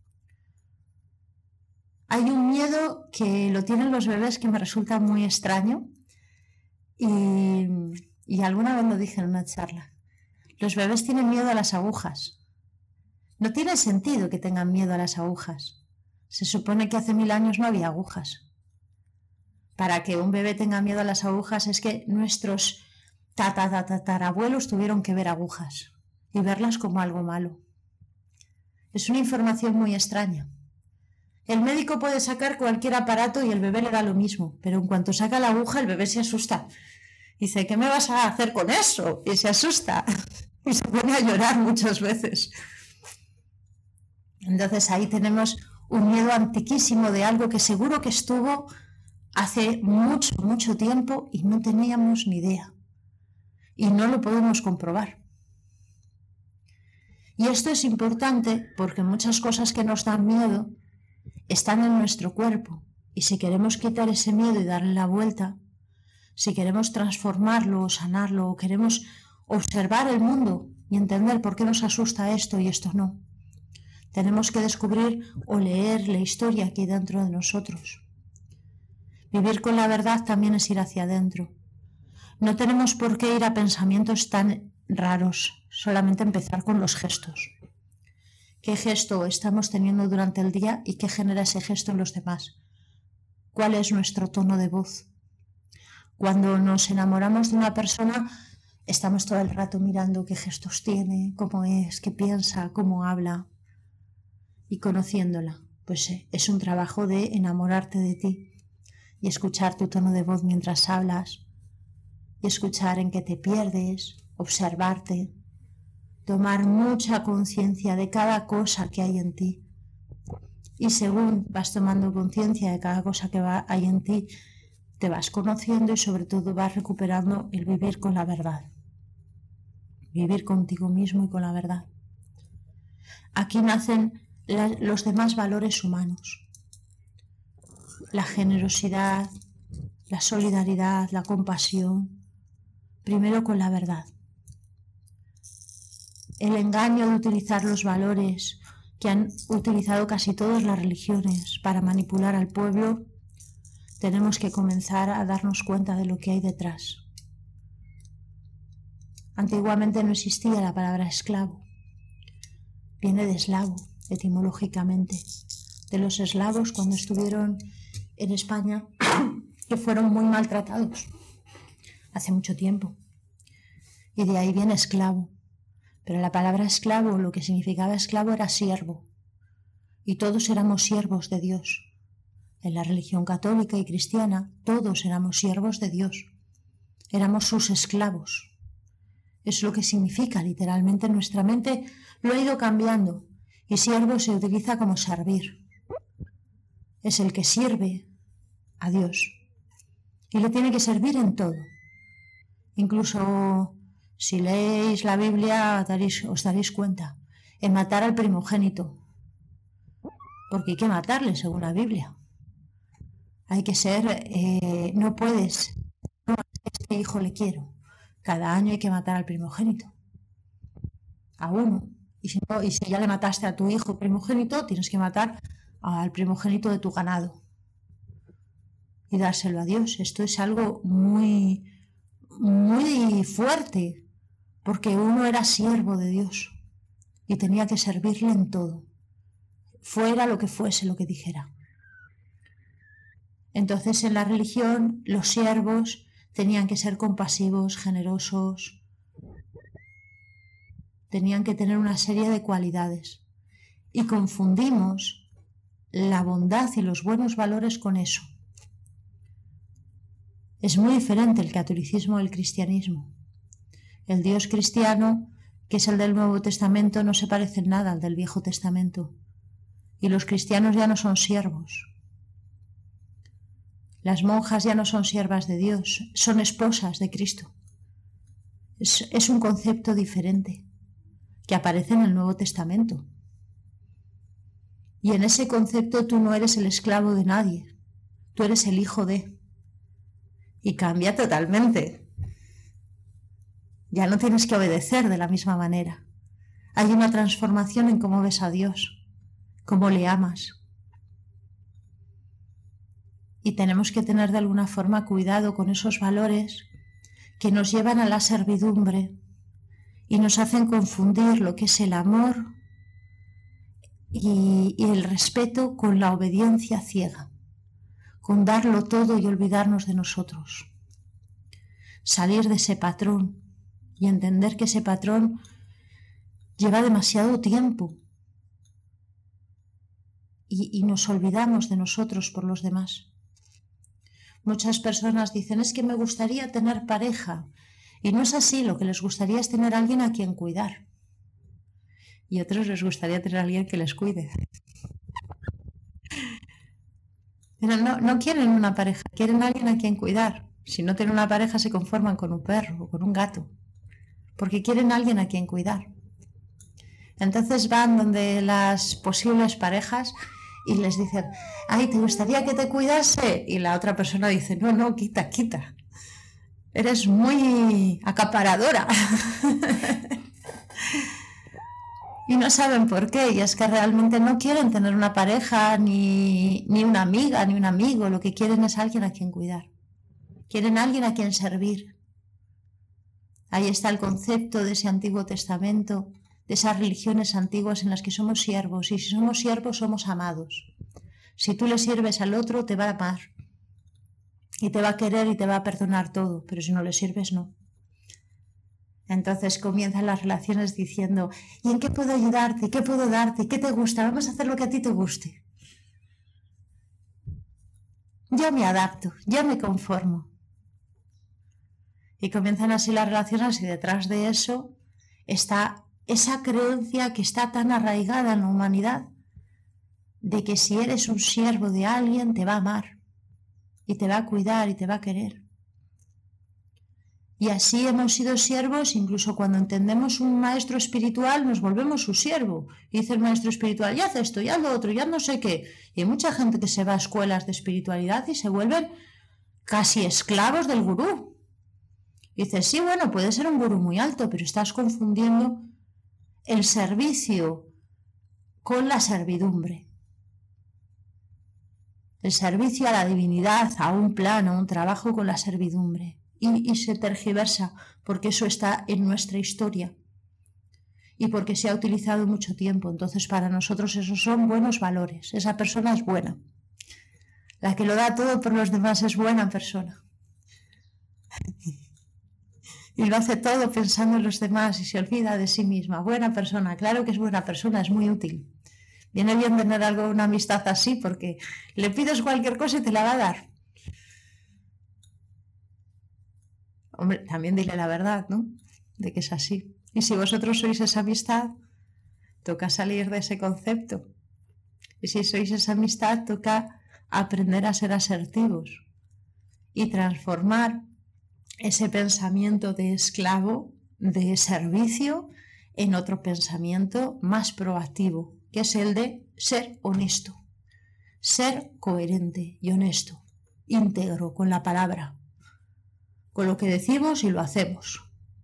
Hay un miedo que lo tienen los bebés que me resulta muy extraño y, y alguna vez lo dije en una charla. Los bebés tienen miedo a las agujas. No tiene sentido que tengan miedo a las agujas. Se supone que hace mil años no había agujas. Para que un bebé tenga miedo a las agujas es que nuestros tatarabuelos tuvieron que ver agujas y verlas como algo malo. Es una información muy extraña. El médico puede sacar cualquier aparato y el bebé le da lo mismo, pero en cuanto saca la aguja el bebé se asusta. Dice, ¿qué me vas a hacer con eso? Y se asusta y se pone a llorar muchas veces. Entonces ahí tenemos un miedo antiquísimo de algo que seguro que estuvo hace mucho, mucho tiempo y no teníamos ni idea. Y no lo podemos comprobar. Y esto es importante porque muchas cosas que nos dan miedo están en nuestro cuerpo. Y si queremos quitar ese miedo y darle la vuelta, si queremos transformarlo o sanarlo, o queremos observar el mundo y entender por qué nos asusta esto y esto no, tenemos que descubrir o leer la historia que hay dentro de nosotros. Vivir con la verdad también es ir hacia adentro. No tenemos por qué ir a pensamientos tan raros, solamente empezar con los gestos. ¿Qué gesto estamos teniendo durante el día y qué genera ese gesto en los demás? ¿Cuál es nuestro tono de voz? Cuando nos enamoramos de una persona, estamos todo el rato mirando qué gestos tiene, cómo es, qué piensa, cómo habla y conociéndola. Pues es un trabajo de enamorarte de ti y escuchar tu tono de voz mientras hablas y escuchar en qué te pierdes, observarte, tomar mucha conciencia de cada cosa que hay en ti. Y según vas tomando conciencia de cada cosa que va, hay en ti, te vas conociendo y sobre todo vas recuperando el vivir con la verdad. Vivir contigo mismo y con la verdad. Aquí nacen la, los demás valores humanos. La generosidad, la solidaridad, la compasión. Primero con la verdad. El engaño de utilizar los valores que han utilizado casi todas las religiones para manipular al pueblo, tenemos que comenzar a darnos cuenta de lo que hay detrás. Antiguamente no existía la palabra esclavo. Viene de eslavo, etimológicamente. De los eslavos cuando estuvieron en España, que fueron muy maltratados hace mucho tiempo. Y de ahí viene esclavo. Pero la palabra esclavo, lo que significaba esclavo era siervo. Y todos éramos siervos de Dios. En la religión católica y cristiana, todos éramos siervos de Dios. Éramos sus esclavos. Es lo que significa literalmente. Nuestra mente lo ha ido cambiando. Y siervo se utiliza como servir. Es el que sirve a Dios. Y le tiene que servir en todo. Incluso si leéis la Biblia daréis, os daréis cuenta. En matar al primogénito. Porque hay que matarle según la Biblia. Hay que ser, eh, no puedes, no, a este hijo le quiero. Cada año hay que matar al primogénito. A uno. Y si, no, y si ya le mataste a tu hijo primogénito, tienes que matar al primogénito de tu ganado. Y dárselo a Dios. Esto es algo muy, muy fuerte. Porque uno era siervo de Dios. Y tenía que servirle en todo. Fuera lo que fuese, lo que dijera. Entonces en la religión los siervos tenían que ser compasivos, generosos, tenían que tener una serie de cualidades. Y confundimos la bondad y los buenos valores con eso. Es muy diferente el catolicismo del cristianismo. El Dios cristiano, que es el del Nuevo Testamento, no se parece en nada al del Viejo Testamento. Y los cristianos ya no son siervos. Las monjas ya no son siervas de Dios, son esposas de Cristo. Es, es un concepto diferente que aparece en el Nuevo Testamento. Y en ese concepto tú no eres el esclavo de nadie, tú eres el hijo de. Y cambia totalmente. Ya no tienes que obedecer de la misma manera. Hay una transformación en cómo ves a Dios, cómo le amas. Y tenemos que tener de alguna forma cuidado con esos valores que nos llevan a la servidumbre y nos hacen confundir lo que es el amor y, y el respeto con la obediencia ciega, con darlo todo y olvidarnos de nosotros. Salir de ese patrón y entender que ese patrón lleva demasiado tiempo y, y nos olvidamos de nosotros por los demás. Muchas personas dicen, es que me gustaría tener pareja. Y no es así, lo que les gustaría es tener a alguien a quien cuidar. Y a otros les gustaría tener a alguien que les cuide. Pero no, no quieren una pareja, quieren a alguien a quien cuidar. Si no tienen una pareja se conforman con un perro o con un gato. Porque quieren a alguien a quien cuidar. Entonces van donde las posibles parejas y les dicen, ay, ¿te gustaría que te cuidase? Y la otra persona dice, no, no, quita, quita. Eres muy acaparadora. Y no saben por qué. Y es que realmente no quieren tener una pareja, ni, ni una amiga, ni un amigo. Lo que quieren es alguien a quien cuidar. Quieren a alguien a quien servir. Ahí está el concepto de ese Antiguo Testamento, de esas religiones antiguas en las que somos siervos, y si somos siervos somos amados. Si tú le sirves al otro te va a amar y te va a querer y te va a perdonar todo, pero si no le sirves no. Entonces comienzan las relaciones diciendo, ¿y en qué puedo ayudarte? ¿Qué puedo darte? ¿Qué te gusta? Vamos a hacer lo que a ti te guste. Yo me adapto, yo me conformo. Y comienzan así las relaciones y detrás de eso está esa creencia que está tan arraigada en la humanidad de que si eres un siervo de alguien te va a amar y te va a cuidar y te va a querer. Y así hemos sido siervos, incluso cuando entendemos un maestro espiritual nos volvemos su siervo. Y dice el maestro espiritual, ya haz esto, ya haz lo otro, ya no sé qué. Y hay mucha gente que se va a escuelas de espiritualidad y se vuelven casi esclavos del gurú. Y dices, sí, bueno, puede ser un gurú muy alto, pero estás confundiendo el servicio con la servidumbre. El servicio a la divinidad, a un plan, a un trabajo con la servidumbre. Y, y se tergiversa porque eso está en nuestra historia y porque se ha utilizado mucho tiempo. Entonces para nosotros esos son buenos valores. Esa persona es buena. La que lo da todo por los demás es buena persona. Y lo hace todo pensando en los demás y se olvida de sí misma. Buena persona, claro que es buena persona, es muy útil. Viene bien tener algo, una amistad así, porque le pides cualquier cosa y te la va a dar. Hombre, también dile la verdad, ¿no? De que es así. Y si vosotros sois esa amistad, toca salir de ese concepto. Y si sois esa amistad, toca aprender a ser asertivos y transformar ese pensamiento de esclavo, de servicio, en otro pensamiento más proactivo, que es el de ser honesto, ser coherente y honesto, íntegro con la palabra, con lo que decimos y lo hacemos.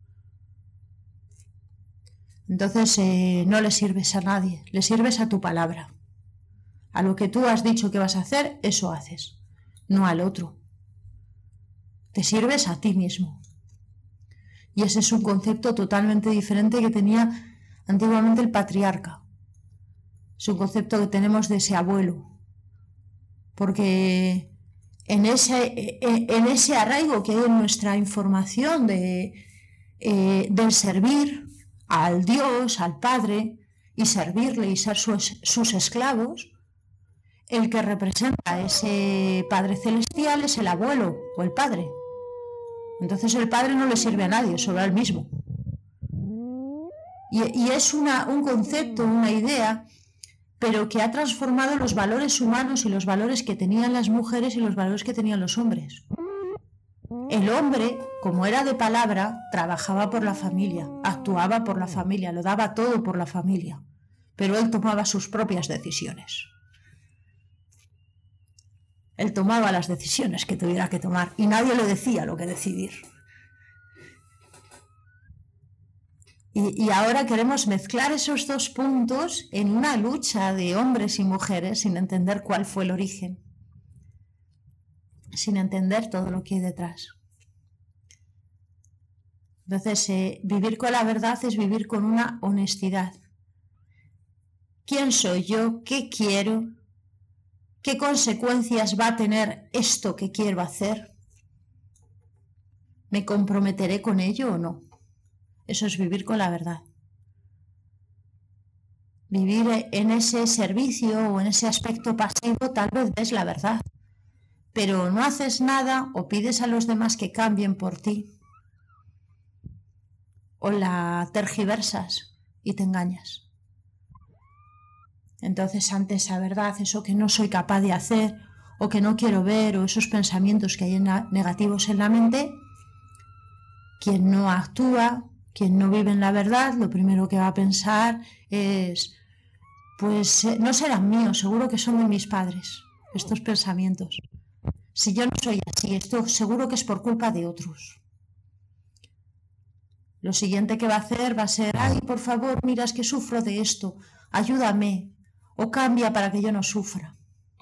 Entonces eh, no le sirves a nadie, le sirves a tu palabra. A lo que tú has dicho que vas a hacer, eso haces, no al otro. Te sirves a ti mismo. Y ese es un concepto totalmente diferente que tenía antiguamente el patriarca. Es un concepto que tenemos de ese abuelo. Porque en ese, en ese arraigo que hay en nuestra información de, eh, del servir al Dios, al Padre, y servirle y ser sus, sus esclavos, el que representa a ese Padre Celestial es el abuelo o el padre. Entonces el padre no le sirve a nadie, solo a él mismo. Y, y es una, un concepto, una idea, pero que ha transformado los valores humanos y los valores que tenían las mujeres y los valores que tenían los hombres. El hombre, como era de palabra, trabajaba por la familia, actuaba por la familia, lo daba todo por la familia, pero él tomaba sus propias decisiones. Él tomaba las decisiones que tuviera que tomar y nadie le decía lo que decidir. Y, y ahora queremos mezclar esos dos puntos en una lucha de hombres y mujeres sin entender cuál fue el origen, sin entender todo lo que hay detrás. Entonces, eh, vivir con la verdad es vivir con una honestidad. ¿Quién soy yo? ¿Qué quiero? ¿Qué consecuencias va a tener esto que quiero hacer? ¿Me comprometeré con ello o no? Eso es vivir con la verdad. Vivir en ese servicio o en ese aspecto pasivo tal vez ves la verdad, pero no haces nada o pides a los demás que cambien por ti o la tergiversas y te engañas. Entonces, ante esa verdad, eso que no soy capaz de hacer o que no quiero ver o esos pensamientos que hay en la, negativos en la mente, quien no actúa, quien no vive en la verdad, lo primero que va a pensar es, pues eh, no serán míos, seguro que son de mis padres, estos pensamientos. Si yo no soy así, esto seguro que es por culpa de otros. Lo siguiente que va a hacer va a ser, ay, por favor, mira, es que sufro de esto, ayúdame, o cambia para que yo no sufra.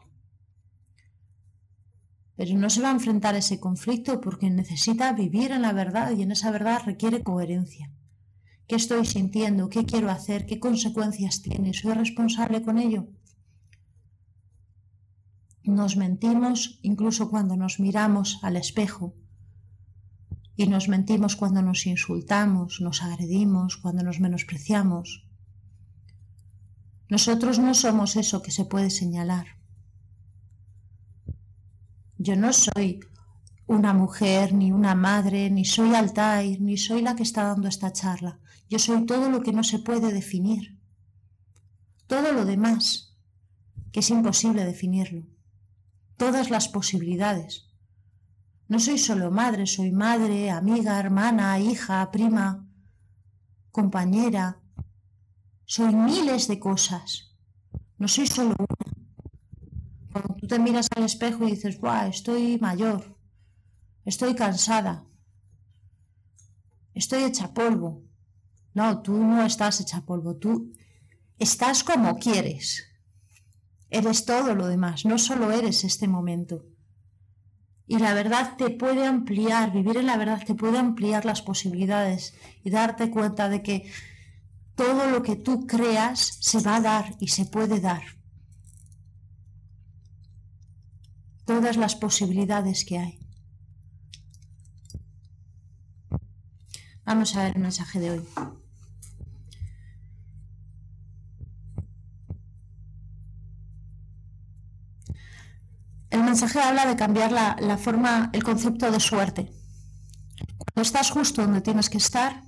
Pero no se va a enfrentar a ese conflicto porque necesita vivir en la verdad y en esa verdad requiere coherencia. ¿Qué estoy sintiendo? ¿Qué quiero hacer? ¿Qué consecuencias tiene? ¿Soy responsable con ello? Nos mentimos incluso cuando nos miramos al espejo y nos mentimos cuando nos insultamos, nos agredimos, cuando nos menospreciamos. Nosotros no somos eso que se puede señalar. Yo no soy una mujer, ni una madre, ni soy Altair, ni soy la que está dando esta charla. Yo soy todo lo que no se puede definir. Todo lo demás, que es imposible definirlo. Todas las posibilidades. No soy solo madre, soy madre, amiga, hermana, hija, prima, compañera. Soy miles de cosas. No soy solo una. Cuando tú te miras al espejo y dices, ¡buah, estoy mayor! Estoy cansada. Estoy hecha polvo. No, tú no estás hecha polvo. Tú estás como quieres. Eres todo lo demás. No solo eres este momento. Y la verdad te puede ampliar. Vivir en la verdad te puede ampliar las posibilidades y darte cuenta de que todo lo que tú creas se va a dar y se puede dar. Todas las posibilidades que hay. Vamos a ver el mensaje de hoy. El mensaje habla de cambiar la, la forma, el concepto de suerte. Cuando estás justo donde tienes que estar,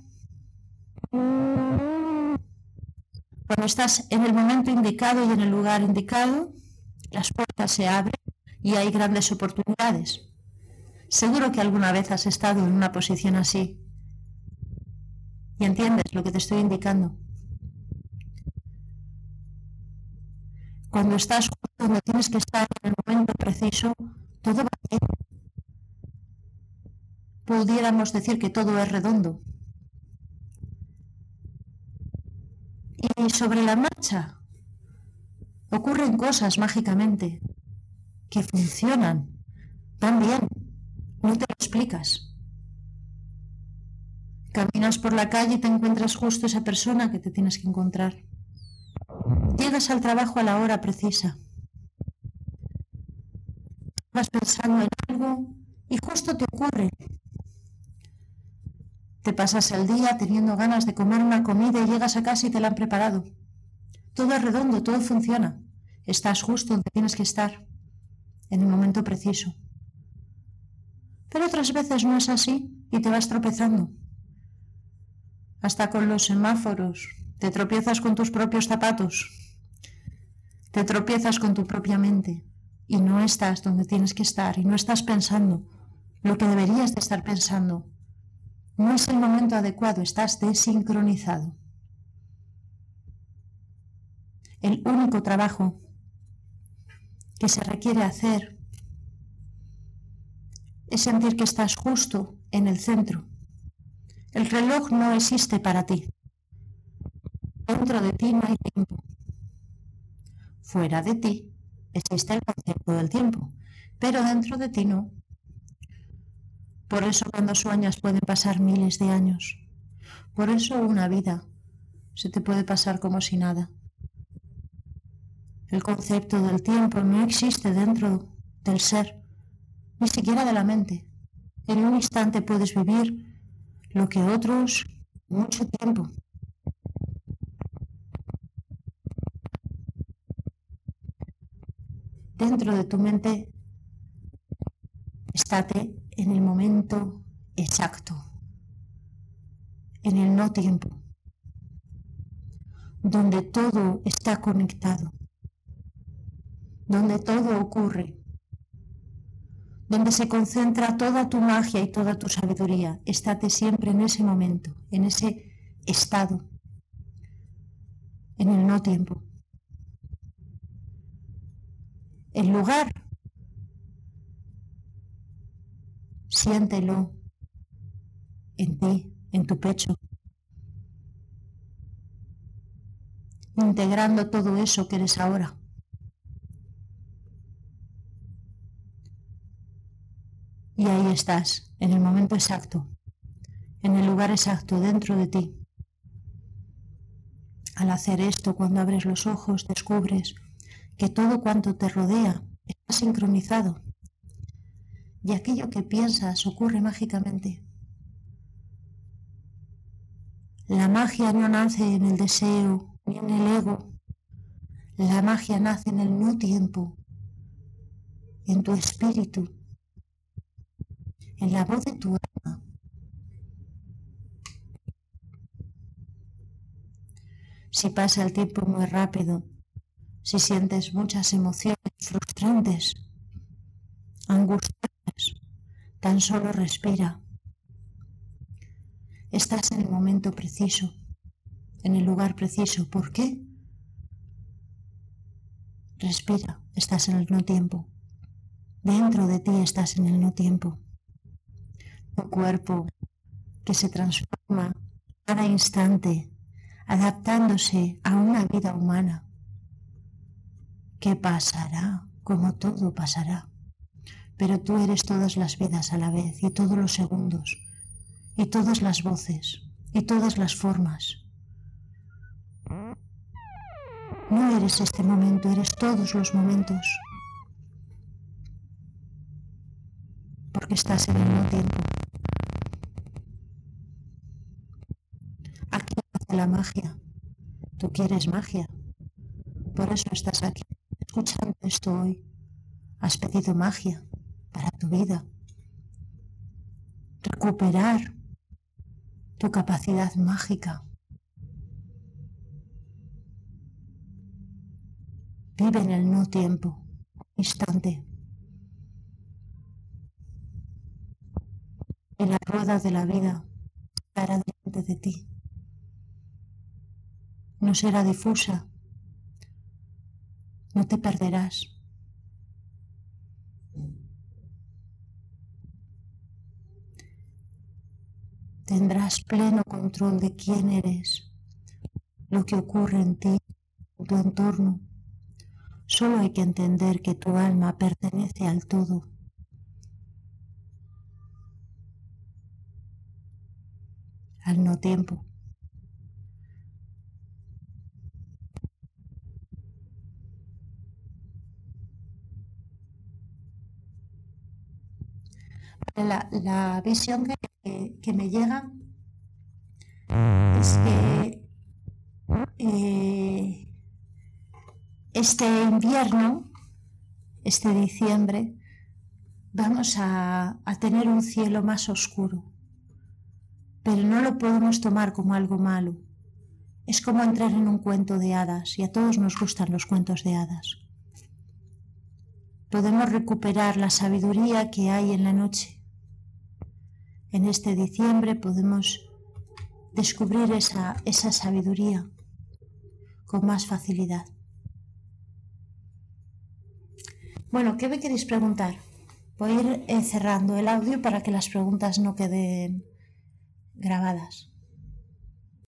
cuando estás en el momento indicado y en el lugar indicado, las puertas se abren y hay grandes oportunidades. Seguro que alguna vez has estado en una posición así y entiendes lo que te estoy indicando. Cuando estás donde tienes que estar en el momento preciso, todo va bien. Pudiéramos decir que todo es redondo. Y sobre la marcha ocurren cosas mágicamente que funcionan tan bien, no te lo explicas. Caminas por la calle y te encuentras justo esa persona que te tienes que encontrar. Llegas al trabajo a la hora precisa. Vas pensando en algo y justo te ocurre. Te pasas el día teniendo ganas de comer una comida y llegas a casa y te la han preparado. Todo es redondo, todo funciona. Estás justo donde tienes que estar, en el momento preciso. Pero otras veces no es así y te vas tropezando. Hasta con los semáforos. Te tropiezas con tus propios zapatos. Te tropiezas con tu propia mente. Y no estás donde tienes que estar y no estás pensando lo que deberías de estar pensando. No es el momento adecuado, estás desincronizado. El único trabajo que se requiere hacer es sentir que estás justo en el centro. El reloj no existe para ti. Dentro de ti no hay tiempo. Fuera de ti existe el concepto del tiempo, pero dentro de ti no. Por eso cuando sueñas pueden pasar miles de años. Por eso una vida se te puede pasar como si nada. El concepto del tiempo no existe dentro del ser, ni siquiera de la mente. En un instante puedes vivir lo que otros mucho tiempo. Dentro de tu mente, estate en el momento exacto, en el no tiempo, donde todo está conectado, donde todo ocurre, donde se concentra toda tu magia y toda tu sabiduría. Estate siempre en ese momento, en ese estado, en el no tiempo. El lugar, siéntelo en ti, en tu pecho, integrando todo eso que eres ahora. Y ahí estás, en el momento exacto, en el lugar exacto, dentro de ti. Al hacer esto, cuando abres los ojos, descubres que todo cuanto te rodea está sincronizado y aquello que piensas ocurre mágicamente. La magia no nace en el deseo ni en el ego. La magia nace en el no tiempo, en tu espíritu, en la voz de tu alma. Si pasa el tiempo muy rápido, si sientes muchas emociones frustrantes, angustiantes, tan solo respira. Estás en el momento preciso, en el lugar preciso. ¿Por qué? Respira, estás en el no tiempo. Dentro de ti estás en el no tiempo. Tu cuerpo que se transforma cada instante, adaptándose a una vida humana. ¿Qué pasará? Como todo pasará. Pero tú eres todas las vidas a la vez y todos los segundos y todas las voces y todas las formas. No eres este momento, eres todos los momentos. Porque estás en el no tiempo. Aquí nace la magia. Tú quieres magia. Por eso estás aquí, escuchando esto hoy. Has pedido magia para tu vida. Recuperar tu capacidad mágica. Vive en el no tiempo, instante. Y la rueda de la vida estará delante de ti. No será difusa. No te perderás. Tendrás pleno control de quién eres, lo que ocurre en ti, en tu entorno. Solo hay que entender que tu alma pertenece al todo. Al no tiempo. La, la visión que, que me llega es que eh, este invierno, este diciembre, vamos a, a tener un cielo más oscuro, pero no lo podemos tomar como algo malo. Es como entrar en un cuento de hadas, y a todos nos gustan los cuentos de hadas. Podemos recuperar la sabiduría que hay en la noche. En este diciembre podemos descubrir esa, esa sabiduría con más facilidad. Bueno, ¿qué me queréis preguntar? Voy a ir eh, cerrando el audio para que las preguntas no queden grabadas.